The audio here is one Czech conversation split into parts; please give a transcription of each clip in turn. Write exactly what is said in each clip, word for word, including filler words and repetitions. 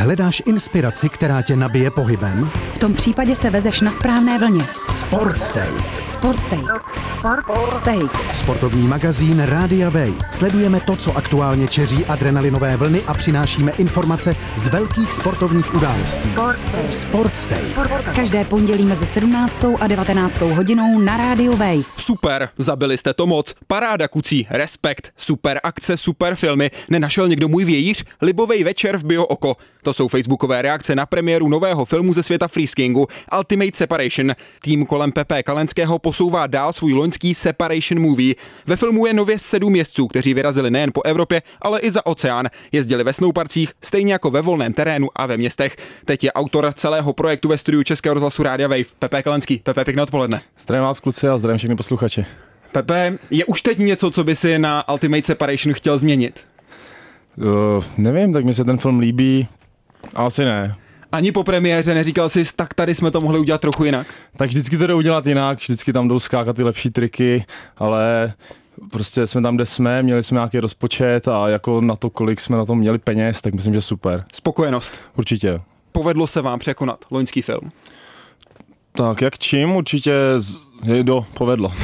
Hledáš inspiraci, která tě nabije pohybem? V tom případě se vezeš na správné vlně. Sportsteak. Sportsteak. Steak. Sportovní magazín Rádia Wave. Sledujeme to, co aktuálně čeří adrenalinové vlny a přinášíme informace z velkých sportovních událostí. Sportsteak. Každé pondělí mezi sedmnáctou a devatenáctou hodinou na Rádiu Wave. Super, zabili jste to moc. Paráda kucí, respekt, super akce, super filmy. Nenašel někdo můj vějíř? Libovej večer v Bio Oko. To jsou facebookové reakce na premiéru nového filmu ze světa freeskingu Ultimate Separation. Tým kolem Pepe Kalenského posouvá dál svůj loňský Separation movie. Ve filmu je nově sedm jezdců, kteří vyrazili nejen po Evropě, ale i za oceán. Jezdili ve snowparcích, stejně jako ve volném terénu a ve městech. Teď je autor celého projektu ve studiu Českého rozhlasu Rádia Wave. Pepe Kalenský. Pepe, pěkné odpoledne. Zdravím vás kluci a zdravím všechny posluchače. Pepe, je už teď něco, co by si na Ultimate Separation chtěl změnit? Uh, nevím, tak mi se ten film líbí. Asi ne. Ani po premiéře neříkal jsi, tak tady jsme to mohli udělat trochu jinak? Tak vždycky to jde udělat jinak, vždycky tam jdou skákat ty lepší triky, ale prostě jsme tam, kde jsme, měli jsme nějaký rozpočet a jako na to, kolik jsme na tom měli peněz, tak myslím, že super. Spokojenost? Určitě. Povedlo se vám překonat loňský film? Tak jak čím? Určitě z... do, povedlo.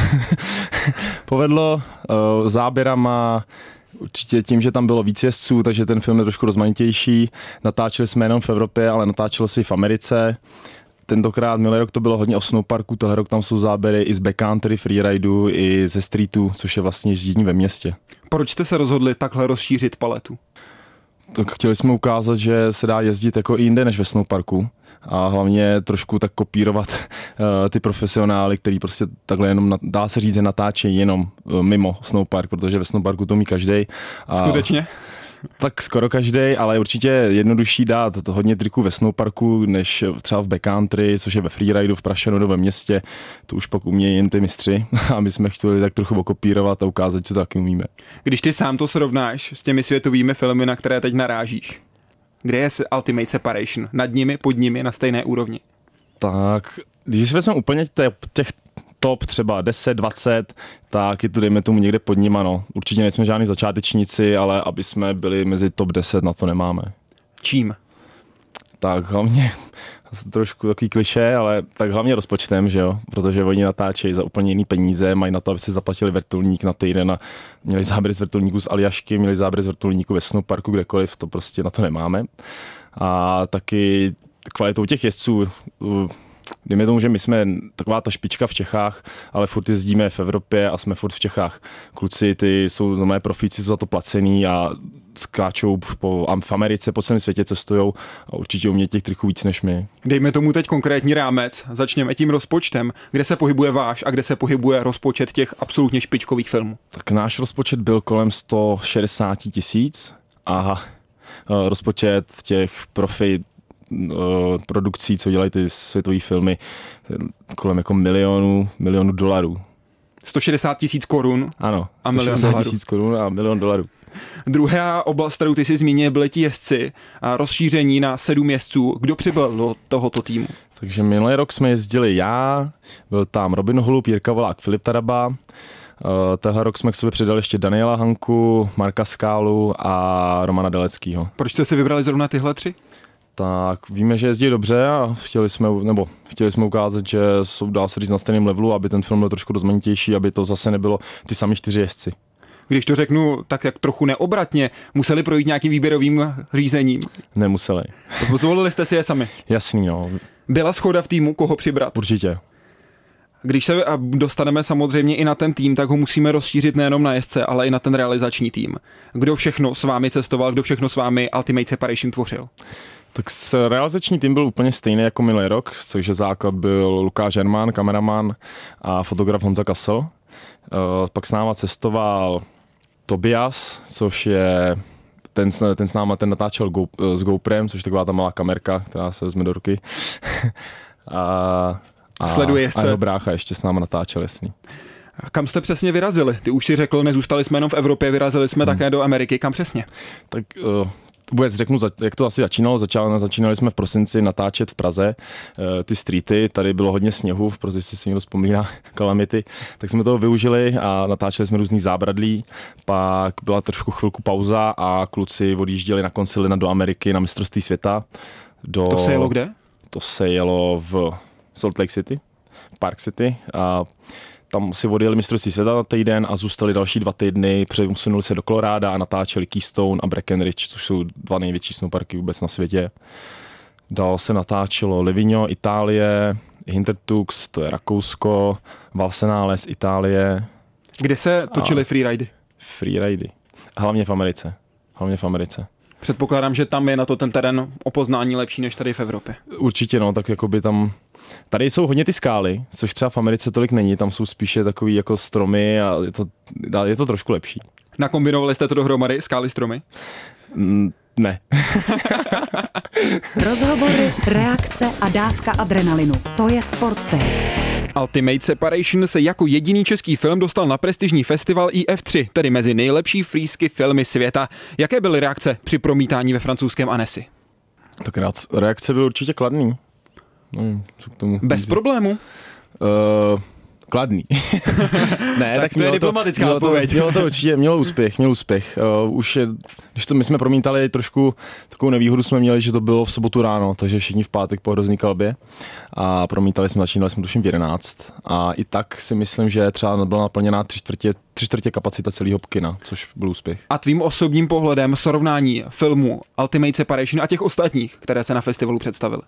povedlo uh, záběrama, určitě tím, že tam bylo víc jezdců, takže ten film je trošku rozmanitější. Natáčeli jsme jenom v Evropě, ale natáčelo se i v Americe. Tentokrát minulý rok to bylo hodně o snowparku, tenhle rok tam jsou záběry i z backcountry, freeridu, i ze streetu, což je vlastně ježdění ve městě. Proč jste se rozhodli takhle rozšířit paletu? Tak chtěli jsme ukázat, že se dá jezdit jako i jinde než ve snowparku a hlavně trošku tak kopírovat uh, ty profesionály, který prostě takhle jenom, na, dá se říct, že natáčejí jenom uh, mimo snowpark, protože ve snowparku to umí každej. A skutečně? Tak skoro každej, ale určitě jednodušší dát to hodně triků ve snowparku, než třeba v backcountry, což je ve freeridu, v Prašenu nebo ve městě. To už pak umějí jen ty mistři a my jsme chtěli tak trochu okopírovat a ukázat, že to taky umíme. Když ty sám to srovnáš s těmi světovými filmy, na které teď narážíš, kde je Ultimate Separation? Nad nimi, pod nimi, na stejné úrovni? Tak, když jsme úplně těch top třeba deset, dvacet, tak je to dejme tomu někde pod nima, no. Určitě nejsme žádný začátečníci, ale aby jsme byli mezi top deset, na to nemáme. Čím? Tak hlavně, trošku takový klišé, ale tak hlavně rozpočtem, že jo, protože oni natáčejí za úplně jiný peníze, mají na to, aby si zaplatili vrtulník na týden a měli záběry z vrtulníku z Aljašky, měli záběry z vrtulníku ve snowparku, kdekoliv, to prostě na to nemáme. A taky kvalitou těch jezdců, dejme tomu, že my jsme taková ta špička v Čechách, ale furt jezdíme v Evropě a jsme furt v Čechách. Kluci, ty jsou za mé profíci, jsou za to placený a skáčou po, v Americe, po celém světě cestujou a určitě umějí těch triků víc než my. Dejme tomu teď konkrétní rámec, začněme tím rozpočtem. Kde se pohybuje váš a kde se pohybuje rozpočet těch absolutně špičkových filmů? Tak náš rozpočet byl kolem sto šedesát tisíc a rozpočet těch profi produkcí, co dělají ty světové filmy, kolem jako milionu, milionu dolarů. sto šedesát tisíc korun? Ano, sto šedesát tisíc korun a milion dolarů. Druhá oblast, kterou ty si zmínil, byly ti jezdci a rozšíření na sedm jezdců. Kdo přibyl do tohoto týmu? Takže minulý rok jsme jezdili já, byl tam Robin Holub, Jirka Volák, Filip Taraba. Uh, tenhle rok jsme k sobě přidali ještě Daniela Hanku, Marka Skálu a Romana Deleckýho. Proč jste si vybrali zrovna tyhle tři? Tak víme, že jezdí dobře a chtěli jsme, nebo chtěli jsme ukázat, že jsou, dá se říct, na stejném levelu, aby ten film byl trošku rozmanitější, aby to zase nebylo ty sami čtyři jezdci. Když to řeknu tak jak trochu neobratně, museli projít nějakým výběrovým řízením? Nemuseli. Zvolili jste si je sami? Jasný, no. Byla shoda v týmu, koho přibrat? Určitě. Když se dostaneme samozřejmě i na ten tým, tak ho musíme rozšířit nejenom na jezdce, ale i na ten realizační tým. Kdo všechno s vámi cestoval, kdo všechno s vámi Ultimate Separation tvořil? Tak realizační tým byl úplně stejný jako minulý rok, takže základ byl Lukáš Herman, kameraman a fotograf Honza Kassel. Pak s náma cestoval Tobias, což je ten, ten s náma ten natáčel Go, s GoPrem, což je taková ta malá kamerka, která se vezme do ruky. a a, Sleduje se. A jeho brácha ještě s náma natáčel, jasný. A kam jste přesně vyrazili? Ty už si řekl, nezůstali jsme jenom v Evropě, vyrazili jsme hmm. také do Ameriky. Kam přesně? Tak uh, vůbec řeknu, jak to asi začínalo. Začínali, začínali jsme v prosinci natáčet v Praze ty streety, tady bylo hodně sněhu, protože si někdo vzpomíná kalamity, tak jsme toho využili a natáčeli jsme různý zábradlí, pak byla trošku chvilku pauza a kluci odjížděli na konci ledna do Ameriky na mistrovství světa. Do, to se jelo kde? To se jelo v Salt Lake City, Park City a tam si odjeli mistrovství světa na týden a zůstali další dva týdny, přesunuli se do Koloráda a natáčeli Keystone a Breckenridge, což jsou dva největší snowparky vůbec na světě. Dál se natáčelo Livigno, Itálie, Hintertux, to je Rakousko, Valsenales, Itálie. Kde se točily freeridy? Freeridy. Hlavně v Americe. Hlavně v Americe. Předpokládám, že tam je na to ten terén o poznání lepší než tady v Evropě. Určitě, no, tak jakoby tam... Tady jsou hodně ty skály, což třeba v Americe tolik není, tam jsou spíše takový jako stromy a je to, je to trošku lepší. Nakombinovali jste to dohromady, skály, stromy? Mm, ne. Rozhovory, reakce a dávka adrenalinu. To je Sportstake. Ultimate Separation se jako jediný český film dostal na prestižní festival I F tři, tedy mezi nejlepší freesky filmy světa. Jaké byly reakce při promítání ve francouzském Annecy? Tak reakce byly určitě kladný. No, co k tomu Bez říct? problému? Uh, kladný. Ne, tak, tak to je diplomatická mělo odpověď. To, mělo to určitě, mělo úspěch, mělo úspěch. Uh, už je, když to my jsme promítali trošku, takovou nevýhodu jsme měli, že to bylo v sobotu ráno, takže všichni v pátek po hrozný kalbě a promítali jsme, začínali jsme tuším v jedenáct a i tak si myslím, že třeba byla naplněná tři čtvrtě, tři čtvrtě kapacita celého kina, což byl úspěch. A tvým osobním pohledem srovnání filmu Ultimate Separation a těch ostatních, které se na festivalu představily?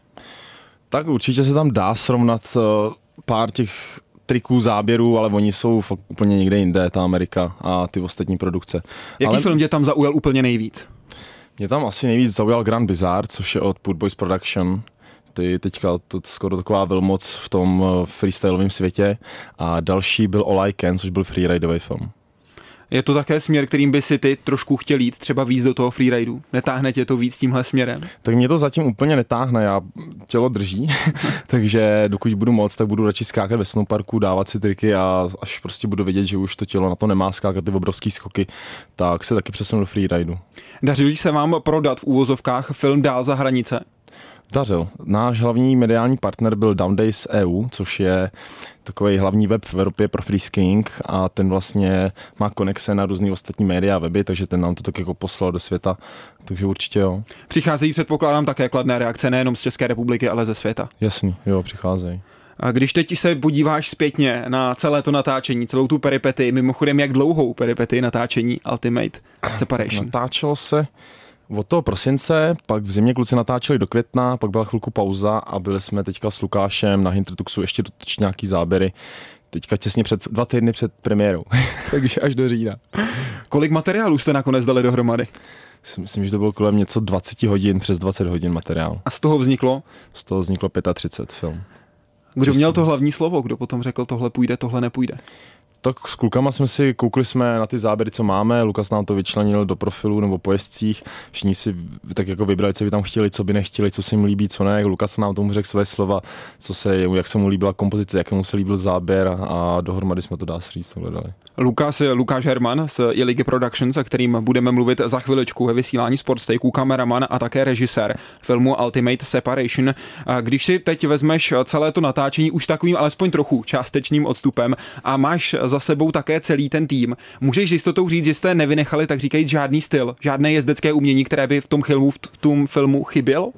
Tak určitě se tam dá srovnat uh, pár těch triků, záběrů, ale oni jsou fakt úplně někde jinde, ta Amerika a ty ostatní produkce. Jaký ale film tě tam zaujal úplně nejvíc? Mě tam asi nejvíc zaujal Grand Bizarre, což je od Put Boys Production. Ty teďka to skoro taková velmoc v tom freestylovém světě. A další byl All I Can, což byl freeridový film. Je to také směr, kterým by si ty trošku chtěl jít, třeba víc do toho freeridu? Netáhne tě to víc tímhle směrem? Tak mě to zatím úplně netáhne, já tělo drží, takže dokud budu moc, tak budu radši skákat ve snowparku, dávat si triky a až prostě budu vědět, že už to tělo na to nemá skákat ty obrovský skoky, tak se taky přesunu do freeridu. Dařilo se vám prodat v úvozovkách film dál za hranice? Dařil. Náš hlavní mediální partner byl Downdays E U, což je takový hlavní web v Evropě pro freeskiing a ten vlastně má konexe na různý ostatní média a weby, takže ten nám to tak jako poslal do světa, takže určitě jo. Přicházejí, předpokládám, také kladné reakce nejenom z České republiky, ale ze světa. Jasný, jo, přicházejí. A když teď se podíváš zpětně na celé to natáčení, celou tu peripety, mimochodem jak dlouhou peripety natáčení Ultimate Separation? Natáčelo se od toho prosince, pak v zimě kluci natáčeli do května, pak byla chvilku pauza a byli jsme teďka s Lukášem na Hintertuxu ještě dotočit nějaký záběry. Teďka těsně před, dva týdny před premiérou, takže až do října. Kolik materiálů jste nakonec dali dohromady? Myslím, že to bylo kolem něco dvacet hodin, přes dvacet hodin materiál. A z toho vzniklo? Z toho vzniklo třicet pět film. Kdo Přesný. Měl to hlavní slovo? Kdo potom řekl, tohle půjde, tohle nepůjde? Tak s klukama jsme si, koukli jsme na ty záběry, co máme, Lukas nám to vyčlenil do profilu nebo po jezdcích, všichni si tak jako vybrali, co by tam chtěli, co by nechtěli, co se jim líbí, co ne, Lukas nám tomu řekl své slova, co se, jak se mu líbila kompozice, jak mu se líbil záběr a dohromady jsme to dá se říct, hledali. Lukas, Lukáš Herman z iLigy Productions, o kterým budeme mluvit za chviličku ve vysílání Sportstake'u, kameraman a také režisér filmu Ultimate Separation. Když si teď vezmeš celé to natáčení už takovým alespoň trochu částečným odstupem a máš za sebou také celý ten tým, můžeš s jistotou říct, že jste nevynechali, tak říkajíc, žádný styl, žádné jezdecké umění, které by v tom filmu, v tom filmu chybělo?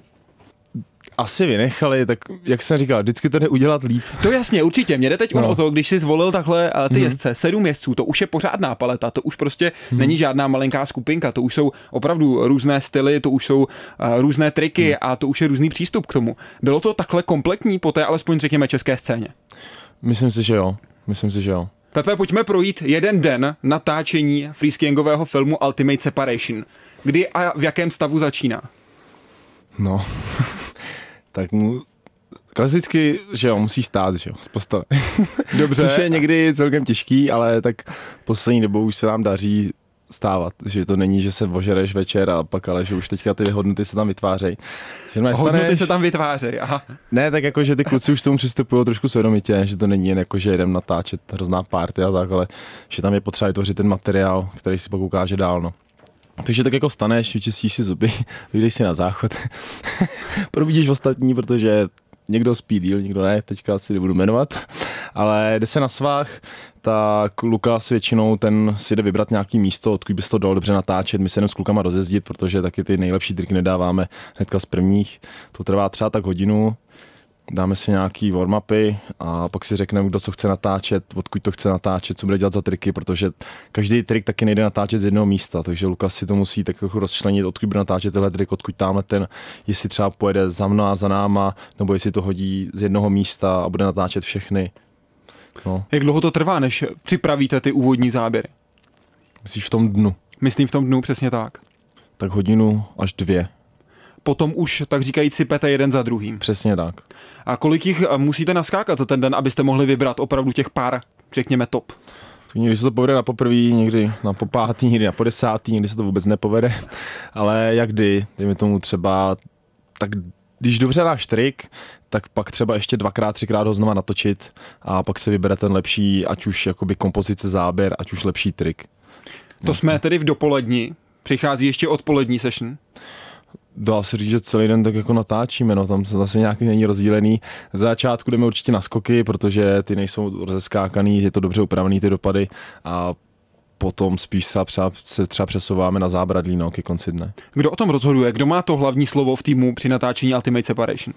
Asi vynechali, tak jak jsem říkal, vždycky to jde udělat líp. To jasně, určitě. Mě jde teď no. o to, když jsi zvolil takhle ty mm-hmm. jezdce, sedm jezdců, to už je pořádná paleta, to už prostě mm-hmm. není žádná malinká skupinka, to už jsou opravdu různé styly, to už jsou uh, různé triky mm. a to už je různý přístup k tomu. Bylo to takhle kompletní po té alespoň řekněme české scéně? Myslím si, že jo. Myslím si, že jo. Pepe, pojďme projít jeden den natáčení freeskiingového filmu Ultimate Separation. Kdy a v jakém stavu začíná? No, tak mu klasicky, že jo, musí stát, že jo, z postele. Dobře. Což je někdy celkem těžký, ale tak poslední dobou už se nám daří stávat, že to není, že se ožereš večer a pak, ale že už teďka ty hodnoty se tam vytvářejí. Hodnoty se tam vytvářejí, aha. Ne, tak jako, že ty kluci už k tomu přistupují trošku svědomitě, že to není jen jako, že jedem natáčet hrozná party a tak, ale že tam je potřeba vytvořit ten materiál, který si pak ukáže dál, no. Takže tak jako staneš, vyčistíš si zuby, vyjdeš si na záchod, probídíš ostatní, protože někdo spí díl, někdo ne, teďka si nebudu jmenovat, ale jde se na svách, tak Lukas většinou ten si jde vybrat nějaký místo, odkud bys to dal dobře natáčet, my se jdeme s klukama rozjezdit, protože taky ty nejlepší triky nedáváme hnedka z prvních, to trvá třeba tak hodinu, dáme si nějaký warm-upy a pak si řekneme, kdo co chce natáčet, odkud to chce natáčet, co bude dělat za triky, protože každý trik taky nejde natáčet z jednoho místa, takže Lukas si to musí tak jako rozčlenit, odkud bude natáčet tenhle trik, odkud tamhle ten, jestli třeba pojede za mnou a za náma, nebo jestli to hodí z jednoho místa a bude natáčet všechny. No. Jak dlouho to trvá, než připravíte ty úvodní záběry? Myslíš v tom dnu? Myslím v tom dnu, přesně tak. Tak hodinu až dvě. Potom už, tak říkajíc, sypete jeden za druhým. Přesně tak. A kolik jich musíte naskákat za ten den, abyste mohli vybrat opravdu těch pár, řekněme, top? Někdy se to povede na poprvý, někdy na popátý, někdy na podesátý, někdy se to vůbec nepovede, ale jak kdy, dejme tomu třeba, tak když dobře dáš trik, tak pak třeba ještě dvakrát, třikrát ho znova natočit a pak se vybere ten lepší, ať už jakoby kompozice záběr, ať už lepší trik. To jsme tedy v dopolední, přichází ještě odpolední session. Dá se říct, že celý den tak jako natáčíme, no, tam se zase nějaký není rozdílený. Z začátku jdeme určitě na skoky, protože ty nejsou rozeskákaný, je to dobře upravený ty dopady a potom spíš se třeba, se třeba přesouváme na zábradlí, no, ke konci dne. Kdo o tom rozhoduje? Kdo má to hlavní slovo v týmu při natáčení Ultimate Separation?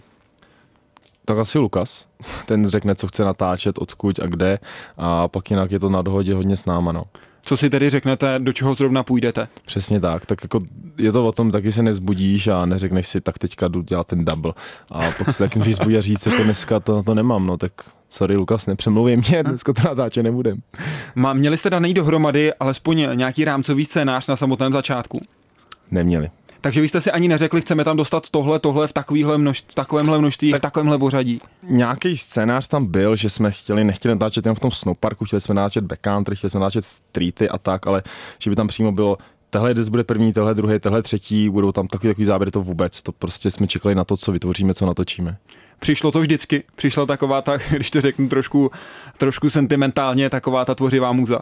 Tak asi Lukas. Ten řekne, co chce natáčet, odkud a kde a pak jinak je to na dohodě hodně s náma, no. Co si tedy řeknete, do čeho zrovna půjdete? Přesně tak, tak jako je to o tom, taky se nezbudíš a neřekneš si, tak teďka jdu dělat ten double a pak se taky můžeš zbudit a říct, jako dneska to, to nemám, no tak sorry Lukas, nepřemluvě mě, dneska to natáče nebudem. Má, měli jste daný dohromady alespoň nějaký rámcový scénář na samotném začátku? Neměli. Takže vy jste si ani neřekli, chceme tam dostat tohle, tohle v takovýhle množství, v takovémhle množství, tak v takovémhle pořadí. Nějaký scénář tam byl, že jsme chtěli, nechtěli natáčet jenom v tom snowparku, chtěli jsme natáčet backcountry, chtěli jsme natáčet streety a tak, ale že by tam přímo bylo, tehle des bude první, tehle druhý, tehle třetí, budou tam takový takový záběry, to vůbec, to prostě jsme čekali na to, co vytvoříme, co natočíme. Přišlo to vždycky, přišla taková ta, když to řeknu trošku, trošku sentimentálně, taková ta tvořivá muza.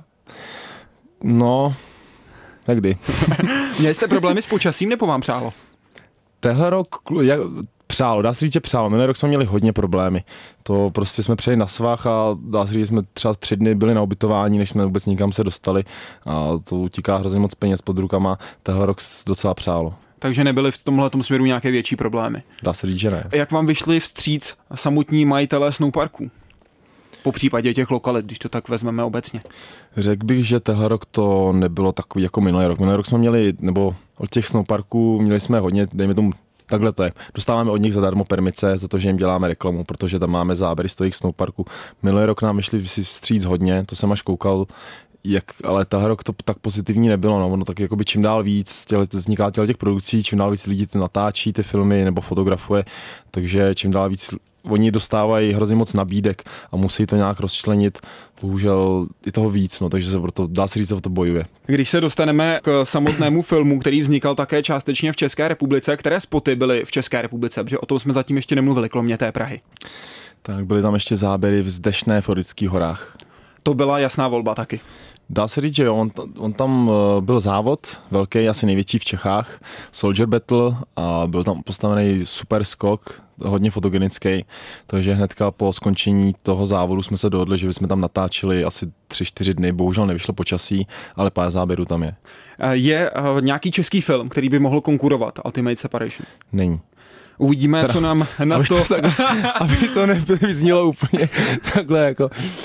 No, někdy. Měli jste problémy s počasím, nebo vám přálo? Tehle rok, jak, přálo, dá se říct, že přálo. Minulý rok jsme měli hodně problémy. To prostě jsme přijeli na svah a dá se říct, že jsme třeba tři dny byli na ubytování, než jsme vůbec nikam se dostali a to utíká hrozně moc peněz pod rukama. Tehle rok docela přálo. Takže nebyly v tomhletom směru nějaké větší problémy? Dá se říct, že ne. Jak vám vyšli vstříc samotní majitelé snowparků? Po případě těch lokalit, když to tak vezmeme obecně. Řekl bych, že tenhle rok to nebylo takový jako minulý rok. Minulý rok jsme měli, nebo od těch snowparků měli jsme hodně, dejme tomu, takhle to je. Dostáváme od nich zadarmo permice za to, že jim děláme reklamu, protože tam máme záběry z těch snowparků. Minulý rok nám vyšli vstříc hodně, to jsem až koukal, jak, ale tenhle rok to tak pozitivní nebylo, no, ono tak jakoby čím dál víc těle, vzniká těch produkcí, čím dál víc lidí natáčí ty filmy nebo fotografuje, takže čím dál víc oni dostávají hrozně moc nabídek a musí to nějak rozčlenit. Bohužel je toho víc, no, takže se proto, dá se říct, že to bojuje. Když se dostaneme k samotnému filmu, který vznikal také částečně v České republice, které spoty byly v České republice, protože o tom jsme zatím ještě nemluvili, kromě té Prahy. Tak byly tam ještě záběry v Zdešné v Orlických horách. To byla jasná volba taky. Dá se říct, že jo, on, on tam byl závod, velký, asi největší v Čechách, Soldier Battle a byl tam postavený super skok, hodně fotogenický, takže hnedka po skončení toho závodu jsme se dohodli, že bychom tam natáčeli asi tři čtyři dny, bohužel nevyšlo počasí, ale pár záběrů tam je. Je nějaký český film, který by mohl konkurovat Ultimate Separation? Není. Uvidíme, teda, co nám na aby to... to takhle, aby to nevyznělo úplně takhle jako...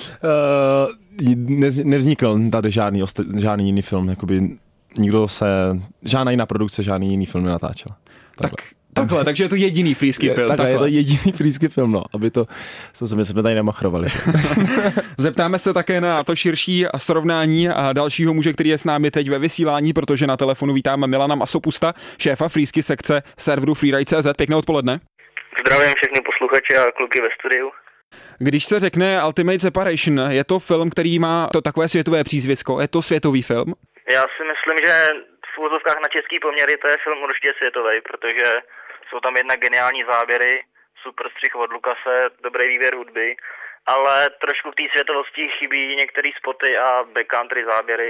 Uh, nevznikl tady žádný, žádný jiný film, jakoby nikdo se... Žádná jiná produkce, žádný jiný film nenatáčel. Takhle. Tak, takhle, takže je to jediný frýský film. Takhle, takhle, je to jediný frýský film, no, aby to... My jsme tady nemachrovali. Zeptáme se také na to širší srovnání a dalšího muže, který je s námi teď ve vysílání, protože na telefonu vítáme Milana Masopusta, šéfa freesky sekce serveru freeride tečka cé zet. Pěkné odpoledne. Zdravím všechny posluchače a kluky ve studiu. Když se řekne Ultimate Separation, je to film, který má to takové světové přízvisko, je to světový film? Já si myslím, že v úvozovkách na český poměry to je film určitě světový, protože jsou tam jednak geniální záběry, super střih od Lukase, dobrý výběr hudby, ale trošku v té světovosti chybí některé spoty a backcountry záběry,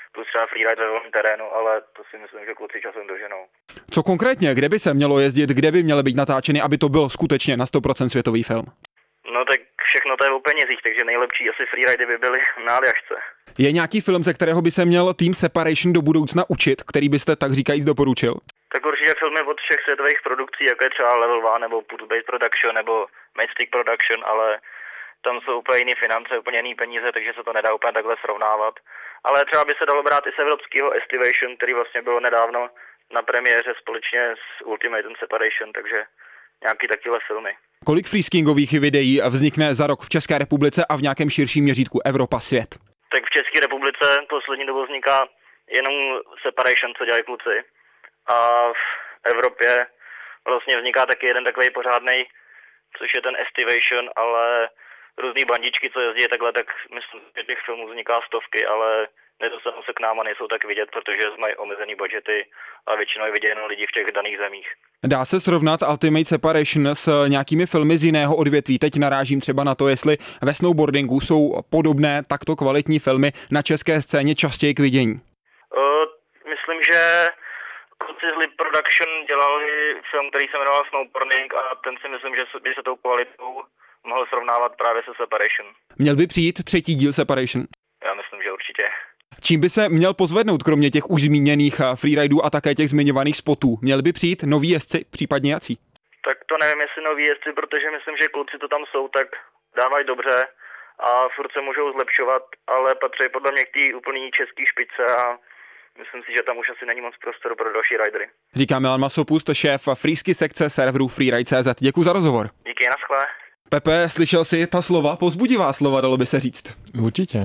plus třeba freeride ve volném terénu, ale to si myslím, že kluci časem doženou. Co konkrétně, kde by se mělo jezdit, kde by měly být natáčeny, aby to byl skutečně na sto procent světový film? No tak všechno to je o penězích, takže nejlepší asi freeridy by byly na Aljašce. Je nějaký film, ze kterého by se měl tým Separation do budoucna učit, který byste tak říkajíc doporučil? Tak určitě filmy od všech světových produkcí, jako je třeba Level One nebo Put-Based Production nebo Matchstick Production, ale tam jsou úplně jiné finance, úplně jiné peníze, takže se to nedá úplně takhle srovnávat. Ale třeba by se dalo brát i z evropského Estivation, který vlastně bylo nedávno na premiéře společně s Ultimate Separation, takže nějaký takové filmy. Kolik freeskingových videí vznikne za rok v České republice a v nějakém širším měřítku Evropa, svět? Tak v České republice poslední dobou vzniká jenom Separation, co dělají kluci. A v Evropě vlastně vzniká taky jeden takový pořádnej, což je ten Estivation, ale různý bandičky, co jezdí takhle, tak myslím, že těch filmů vzniká stovky, ale nedostanou se k nám a nejsou tak vidět, protože mají omezený budžety a většinou je vidět jen lidi v těch daných zemích. Dá se srovnat Ultimate Separation s nějakými filmy z jiného odvětví? Teď narážím třeba na to, jestli ve snowboardingu jsou podobné takto kvalitní filmy na české scéně častěji k vidění. Uh, myslím, že kluci z Lip Production dělali film, který se jmenoval Snowboarding a ten si myslím, že by se tou kvalitou mohl srovnávat právě se Separation. Měl by přijít třetí díl Separation? Já myslím, že určitě. Čím by se měl pozvednout, kromě těch už zmíněných freeridů a také těch zmiňovaných spotů? Měli by přijít noví jezdci, případně jací? Tak to nevím, jestli noví jezdci, protože myslím, že kluci to tam jsou, tak dávají dobře a furt se můžou zlepšovat, ale patří podle mě k té úplný český špičce a myslím si, že tam už asi není moc prostoru pro další ridery. Říká Milan Masopust, šéf freesky sekce serveru freeride tečka cé zet. Děkuji za rozhovor. Díky, naschle. Pepe, slyšel jsi ta slova? Povzbudivá slova, dalo by se říct. Určitě.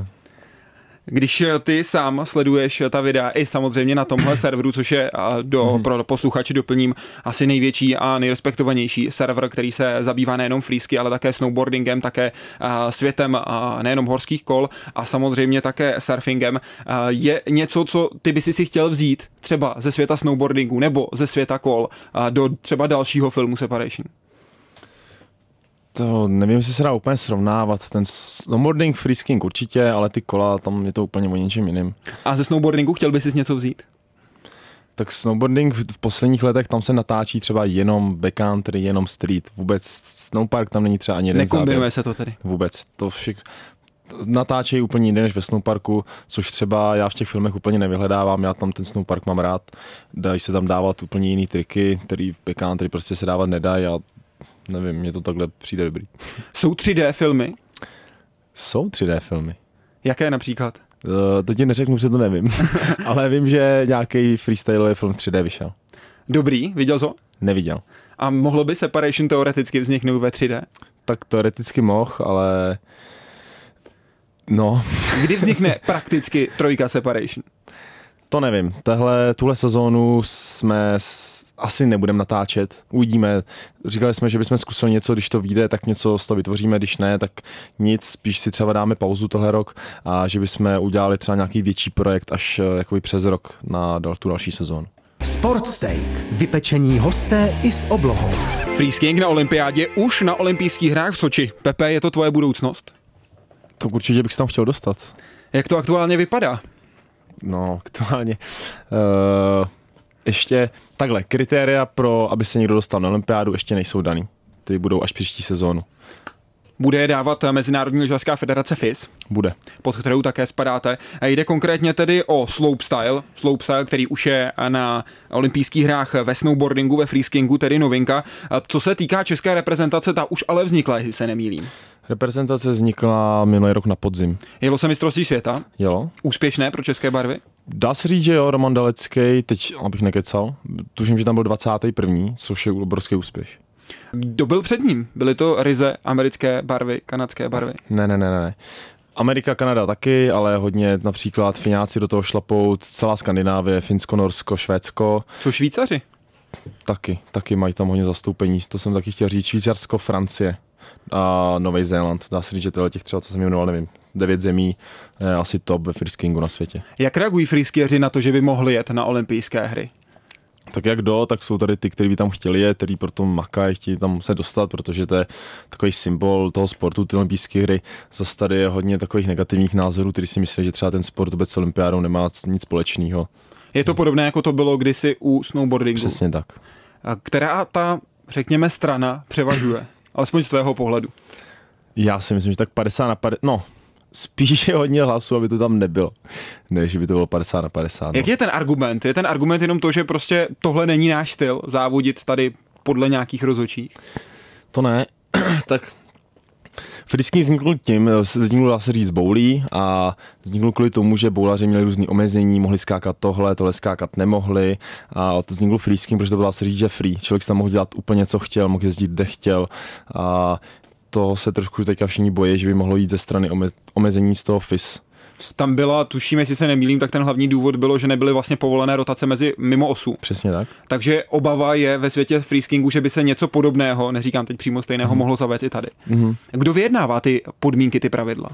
Když ty sám sleduješ ta videa i samozřejmě na tomhle serveru, což je do, mm-hmm. pro posluchače doplním asi největší a nejrespektovanější server, který se zabývá nejenom freesky, ale také snowboardingem, také světem nejenom horských kol a samozřejmě také surfingem. Je něco, co ty by si si chtěl vzít třeba ze světa snowboardingu nebo ze světa kol do třeba dalšího filmu Separation? To nevím, jestli se dá úplně srovnávat. Ten snowboarding, freesking určitě, ale ty kola, tam je to úplně o něčem jiným. A ze snowboardingu chtěl bys si něco vzít? Tak snowboarding v posledních letech tam se natáčí třeba jenom backcountry, jenom street. Vůbec snowpark tam není třeba ani jeden záběr. Nekombinuje se to tedy? Vůbec. To všech natáčejí úplně jiné než ve snowparku, což třeba já v těch filmech úplně nevyhledávám. Já tam ten snowpark mám rád. Dají se tam dávat úplně jiný triky, který v backcountry prostě se dávat nedají a nevím, mně to takhle přijde dobrý. Jsou tři dé filmy? Jsou tři dé filmy. Jaké například? Uh, to ti neřeknu, že to nevím. Ale vím, že nějaký freestyleový film v tři dé vyšel. Dobrý, viděl jsi ho? Neviděl. A mohlo by Separation teoreticky vzniknout ve tři dé? Tak teoreticky mohl, ale no. Kdy vznikne prakticky trojka Separation? To nevím. Tehle, tuhle sezónu jsme s, asi nebudeme natáčet. Uvidíme. Říkali jsme, že bychom zkusili něco, když to vyjde, tak něco z toho vytvoříme, když ne, tak nic. Spíš si třeba dáme pauzu tohle rok a že bychom udělali třeba nějaký větší projekt až jakoby přes rok na dal, tu další sezónu. Sportsteak. Vypečení hosté i s oblohou. Freesking na olympiádě už na olympijských hrách v Soči. Pepe, je to tvoje budoucnost? To určitě bych se tam chtěl dostat. Jak to aktuálně vypadá? No, aktuálně. Uh, ještě takhle, kritéria pro, aby se někdo dostal na olympiádu, ještě nejsou daný. Ty budou až příští sezónu. Bude je dávat Mezinárodní lyžařská federace F I S? Bude. Pod kterou také spadáte. A jde konkrétně tedy o slopestyle, slopestyle, který už je na olympijských hrách ve snowboardingu, ve freeskingu, tedy novinka. Co se týká české reprezentace, ta už ale vznikla, jestli se nemýlím. Reprezentace vznikla minulý rok na podzim. Jelo se mistrovství světa? Jelo. Úspěšné pro české barvy? Dá se říct, že jo, Roman Dalecký, teď abych nekecal, tuším, že tam byl dvacátý první, což je obrovský úspěch. Kdo byl před ním? Byly to ryze americké barvy, kanadské barvy? Ne, ne, ne, ne. Amerika, Kanada taky, ale hodně například Fiňáci do toho šlapou, celá Skandinávie, Finsko, Norsko, Švédsko. Co Švýcaři? Taky, taky mají tam hodně zastoupení, to jsem taky chtěl říct, Švýcarsko, Francie a Nový Zéland. Dá se říct, že těch třeba, co jsem jmenoval, nevím, devět zemí, je asi top ve freeskingu na světě. Jak reagují freeskieři na to, že by mohli jet na olympijské hry? Tak jak do, tak jsou tady ty, kteří by tam chtěli je, kteří proto makají, chtějí tam se dostat, protože to je takový symbol toho sportu, ty olympijské hry. Zase tady je hodně takových negativních názorů, kteří si myslí, že třeba ten sport vůbec s olympiádou nemá nic společného. Je to podobné, jako to bylo kdysi u snowboardingu? Přesně tak. A která ta, řekněme, strana převažuje? Alespoň z tvého pohledu. Já si myslím, že tak padesát na padesát, no, spíš je hodně hlasů, aby to tam nebylo, než by to bylo padesát na padesát. No. Jak je ten argument? Je ten argument jenom to, že prostě tohle není náš styl, závodit tady podle nějakých rozhodčích? To ne, tak freesking vznikl tím, vznikl dá se říct boulí a vznikl kvůli tomu, že boulaři měli různý omezení, mohli skákat tohle, tohle skákat nemohli a to vznikl freesking, protože to bylo dá se říct, že free. Člověk si tam mohl dělat úplně co chtěl, mohl jezdit kde chtěl a to se trošku teďka všichni bojí, že by mohlo jít ze strany omezení z toho F I S. Tam byla, tuším, jestli se nemýlím, tak ten hlavní důvod bylo, že nebyly vlastně povolené rotace mezi mimo osu. Přesně tak. Takže obava je ve světě freeskingu, že by se něco podobného, neříkám teď přímo stejného, mm. mohlo zavést i tady. Mm. Kdo vyjednává ty podmínky, ty pravidla?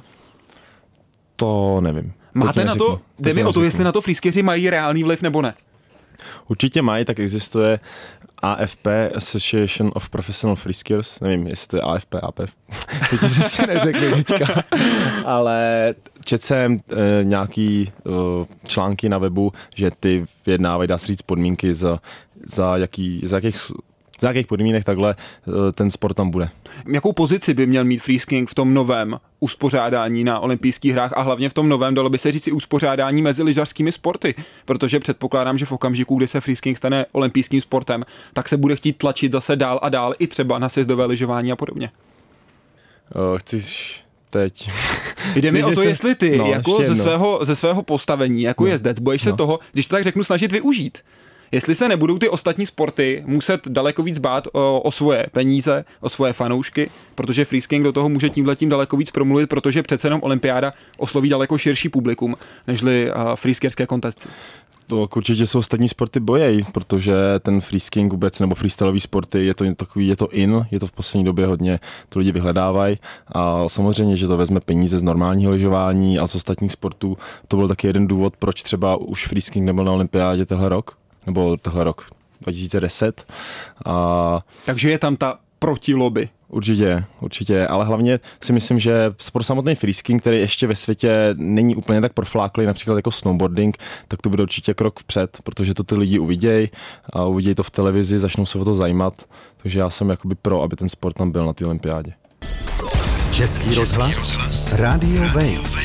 To nevím. Máte na to, jde mi o to, jestli na to freeskingeři mají reálný vliv nebo ne? Určitě mají, tak existuje A F P, Association of Professional Freeskers, nevím, jestli to je A F P, A P F, teď přesně neřeknu teďka, ale četl jsem e, nějaký e, články na webu, že ty vyjednávají, dá se říct, podmínky za, za, jaký, za jakých za jakých podmínek takhle ten sport tam bude. Jakou pozici by měl mít freesking v tom novém uspořádání na olympijských hrách a hlavně v tom novém, dalo by se říct, uspořádání mezi lyžařskými sporty, protože předpokládám, že v okamžiku, kdy se freesking stane olympijským sportem, tak se bude chtít tlačit zase dál a dál i třeba na sjezdové lyžování a podobně. Uh, chceš teď... Jde mi o to, jsem... jestli ty no, jako ze svého, ze svého postavení jako no. jezdec, bojíš no. se toho, když to tak řeknu, snažit využít. Jestli se nebudou ty ostatní sporty muset daleko víc bát o, o svoje peníze, o svoje fanoušky, protože freesking do toho může tímhletím daleko víc promluvit, protože přece jenom olympiáda osloví daleko širší publikum, nežli uh, freeskingerské kontesty. To určitě jsou ostatní sporty bojejí, protože ten freesking vůbec nebo freestyleový sporty je to takový, je to in, je to v poslední době hodně, to lidi vyhledávají a samozřejmě, že to vezme peníze z normálního lyžování a z ostatních sportů. To byl taky jeden důvod, proč třeba už freesking nebyl na olympiádě tenhle rok. Nebo tohle rok dva tisíce deset. A takže je tam ta protilobby. Určitě, určitě, ale hlavně si myslím, že pro samotný freesking, který ještě ve světě není úplně tak profláklý, například jako snowboarding, tak to bude určitě krok vpřed, protože to ty lidi uvidějí a uvidějí to v televizi, začnou se o to zajímat, takže já jsem jakoby pro, aby ten sport tam byl na té olympiádě. Český rozhlas, Radio Wave.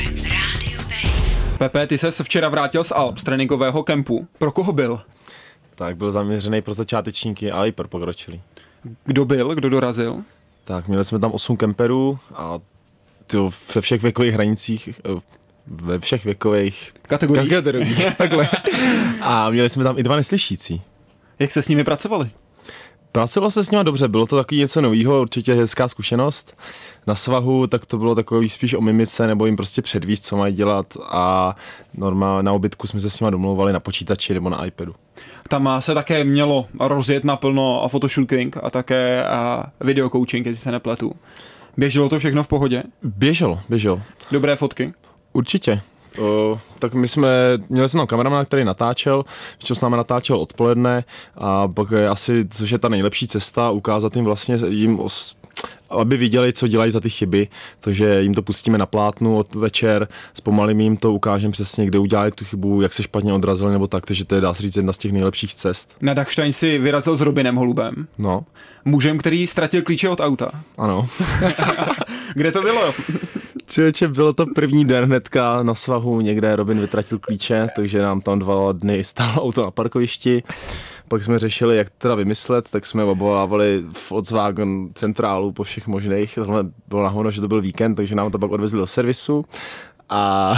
Pepe, ty ses včera vrátil z Alp, z tréninkového kempu. Pro koho byl? Tak byl zaměřený pro začátečníky, ale i pro pokročilý. Kdo byl? Kdo dorazil? Tak měli jsme tam osm kemperů a to ve všech věkových hranicích, ve všech věkových kategoriích. kategoriích takhle. A měli jsme tam i dva neslyšící. Jak se s nimi pracovali? Pracovalo se s nimi dobře, bylo to takový něco novýho, určitě hezká zkušenost. Na svahu tak to bylo takový spíš o mimice, nebo jim prostě předvíst, co mají dělat a normálně na obytku jsme se s nimi domlouvali na počítači nebo na iPadu. Tam se také mělo rozjet naplno a photoshooting a také a video coaching, jestli se nepletu. Běželo to všechno v pohodě? Běželo, běželo. Dobré fotky? Určitě. O, tak my jsme, měli jsme tam kameramana, který natáčel, většinou s námi natáčel odpoledne a pak je asi, což je ta nejlepší cesta, ukázat jim vlastně, jim os, aby viděli, co dělají za ty chyby, takže jim to pustíme na plátnu od večer, zpomalím jim to, ukážeme přesně, kde udělali tu chybu, jak se špatně odrazili nebo tak, takže to je, dá se říct, jedna z těch nejlepších cest. Na Dachstein si vyrazil s Robinem Holubem. No. Mužem, který ztratil klíče od auta. Ano. Kde to bylo? Člověče, bylo to první den hnedka na svahu, někde Robin vytratil klíče, takže nám tam dva dny stálo auto na parkovišti. Pak jsme řešili, jak teda vymyslet, tak jsme obvolávali v Volkswagen centrálu po všech možných. Tohle bylo nahono, že to byl víkend, takže nám to pak odvezli do servisu. A,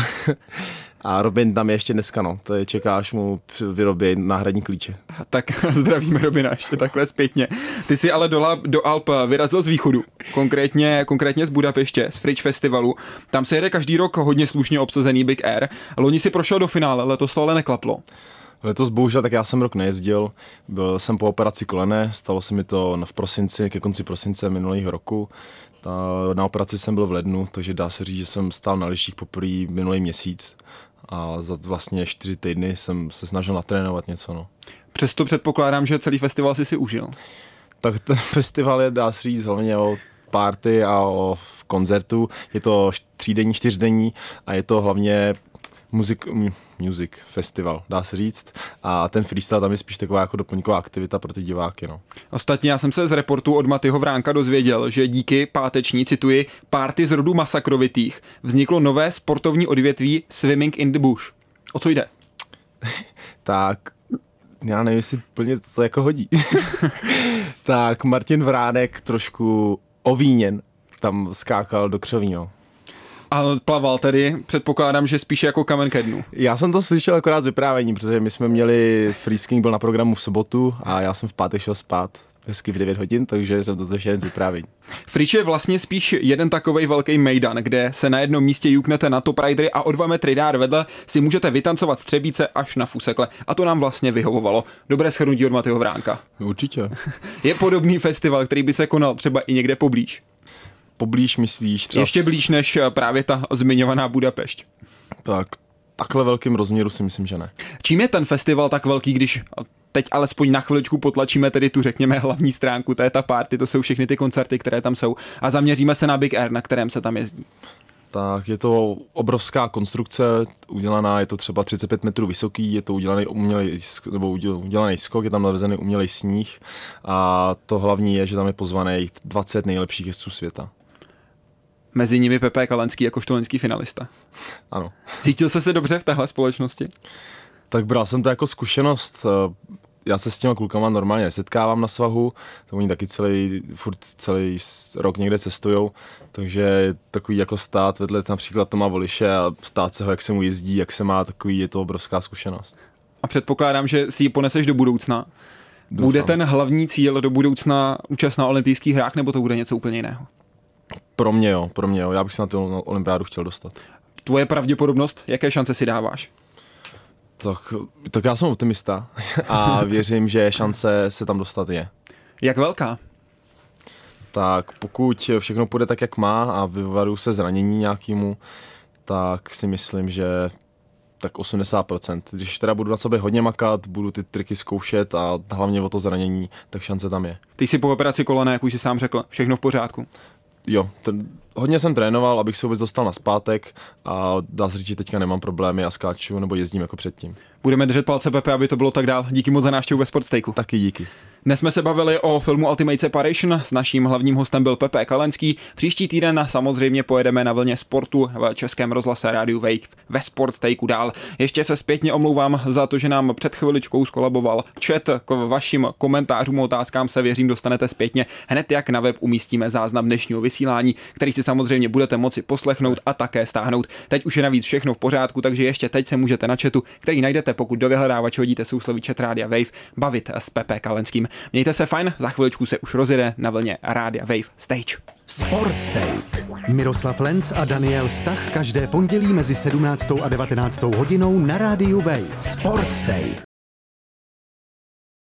a Robin tam je ještě dneska, no. To je, čekáš mu vyrobit náhradní klíče. Tak zdravíme Robina ještě takhle zpětně. Ty jsi ale do, do Alp vyrazil z východu, konkrétně, konkrétně z Budapeště, z Fridge Festivalu. Tam se jede každý rok hodně slušně obsazený Big Air. Loni si prošel do finále, letos to ale neklaplo. Letos bohužel, tak já jsem rok nejezdil, byl jsem po operaci kolene, stalo se mi to v prosinci, ke konci prosince minulého roku. Ta, na operaci jsem byl v lednu, takže dá se říct, že jsem stál na lyžích poprvé minulý měsíc a za vlastně čtyři týdny jsem se snažil natrénovat něco. No. Přesto předpokládám, že celý festival si si užil. Tak ten festival je, dá se říct, hlavně o party a o koncertu. Je to třídenní, čtyřdenní a je to hlavně Music, music festival, dá se říct. A ten freestyle tam je spíš taková jako doplňková aktivita pro ty diváky. No. Ostatně já jsem se z reportu od Matyho Vránka dozvěděl, že díky páteční, cituji, party z rodu masakrovitých vzniklo nové sportovní odvětví Swimming in the Bush. O co jde? Tak já nevím, jestli plně to jako hodí. Tak Martin Vránek trošku ovíněn tam skákal do křoví, no. A plaval tedy, předpokládám, že spíše jako kamen ke dnu. Já jsem to slyšel akorát z vyprávění, protože my jsme měli freesking byl na programu v sobotu a já jsem v pátek šel spát hezky v devět hodin, takže jsem to slyšel jen z vyprávění. Frič je vlastně spíš jeden takovej velký mejdan, kde se na jednom místě juknete na top ridery a o dva metry dál vedle si můžete vytancovat střebíce až na fusekle. A to nám vlastně vyhovovalo. Dobré shrnutí od Matyho Vránka. Určitě. Je podobný festival, který by se konal třeba i někde poblíž. Poblíž myslíš? Třeba... Ještě blíž než právě ta zmiňovaná Budapešť. Tak takhle velkým rozměru si myslím, že ne. Čím je ten festival tak velký, když teď alespoň na chviličku potlačíme tedy tu, řekněme, hlavní stránku, to je ta party, to jsou všechny ty koncerty, které tam jsou a zaměříme se na Big Air, na kterém se tam jezdí. Tak je to obrovská konstrukce udělaná, je to třeba třicet pět metrů vysoký, je to udělaný umělej, nebo udělaný skok, je tam navezený umělej sníh a to hlavní je, že tam je pozvaných dvacet nejlepších jezdců světa. Mezi nimi Pepe Kalenský jakožto loňský finalista. Ano. Cítil jsi se dobře v téhle společnosti? Tak bral jsem to jako zkušenost. Já se s těma klukama normálně nesetkávám na svahu, to oni taky celý, furt celý rok někde cestujou, takže takový jako stát vedle například Toma Voliše a stát se ho, jak se mu jezdí, jak se má, takový je to obrovská zkušenost. A předpokládám, že si ji poneseš do budoucna. Doufám. Bude ten hlavní cíl do budoucna účast na olympijských hrách, nebo to bude něco úplně jiného? Pro mě jo, pro mě jo, já bych se na tu olympiádu chtěl dostat. Tvoje pravděpodobnost, jaké šance si dáváš? Tak, tak já jsem optimista a věřím, že šance se tam dostat je. Jak velká? Tak pokud všechno půjde tak, jak má a vyvaruju se zranění nějakému, tak si myslím, že tak osmdesát procent. Když teda budu na sobě hodně makat, budu ty triky zkoušet a hlavně o to zranění, tak šance tam je. Ty jsi po operaci kolena, jak už jsi sám řekl, všechno v pořádku? Jo, ten, hodně jsem trénoval, abych se vůbec dostal nazpátek a dá se říct, že teďka nemám problémy a skáču nebo jezdím jako předtím. Budeme držet palce, Pepe, aby to bylo tak dál. Díky moc za návštěvu ve Sportstejku. Taky díky. Dnes jsme se bavili o filmu Ultimate Separation, s naším hlavním hostem byl Pepe Kalenský. Příští týden samozřejmě pojedeme na vlně sportu v Českém rozhlase Rádiu Wave ve Sportstejku dál. Ještě se zpětně omlouvám za to, že nám před chviličkou skolaboval chat. K vašim komentářům a otázkám se věřím dostanete zpětně hned, jak na web umístíme záznam dnešního vysílání, který si samozřejmě budete moci poslechnout a také stáhnout. Teď už je navíc všechno v pořádku, takže ještě teď se můžete na chatu, který najdete, pokud do vyhledávače hodíte sousloví chat Rádia Wave, bavit s Pepe Kalenským. Mějte se fajn, za chviličku se už rozjede na vlně Rádia Wave Stage. Sportsteak. Miroslav Lenc a Daniel Stach každé pondělí mezi sedmnáctou a devatenáctou hodinou na Rádiu Wave. Sportsteak.